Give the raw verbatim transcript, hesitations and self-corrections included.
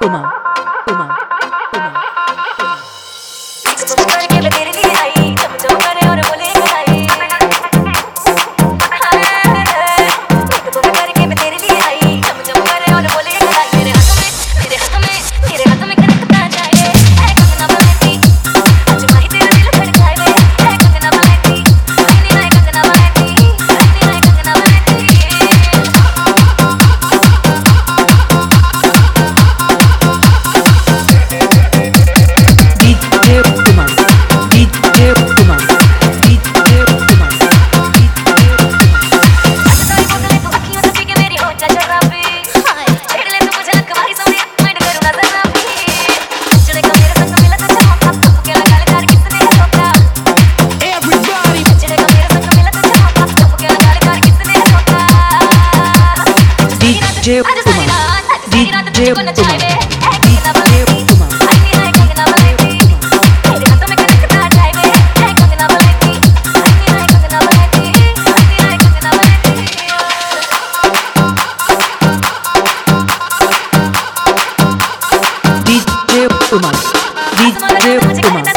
उमा उमा उमा करके मैं तेरे लिए आई, चम चम करे और बोले आई। करके मैं तेरे लिए आई, चम चम करे और बोले आई। मेरे हाथ में मेरे हाथ में तेरे हाथ में कनकता जाए, है कंगना बनाती आज माही तेरा दिल धड़काए वे, है कंगना बनाती नी ना कंगना बनाती नी ना कंगना बनाती। DJ Uma DJ Uma DJ Uma DJ बोतलें तो अखियों से पी के मेरी हो जा शराबी, छेड़ ले तू मुझे लग भाई सोनिया मैं करूँगा जरा भी। चले का मेरे संग मिला तो चमका, सबके लगा ले कार किसने है धोखा। Everybody चले का मेरे संग मिला तो चमका, सबके लगा ले कार किसने है धोखा। DJ Uma DJ Uma DJ Uma DJ Uma DJ Uma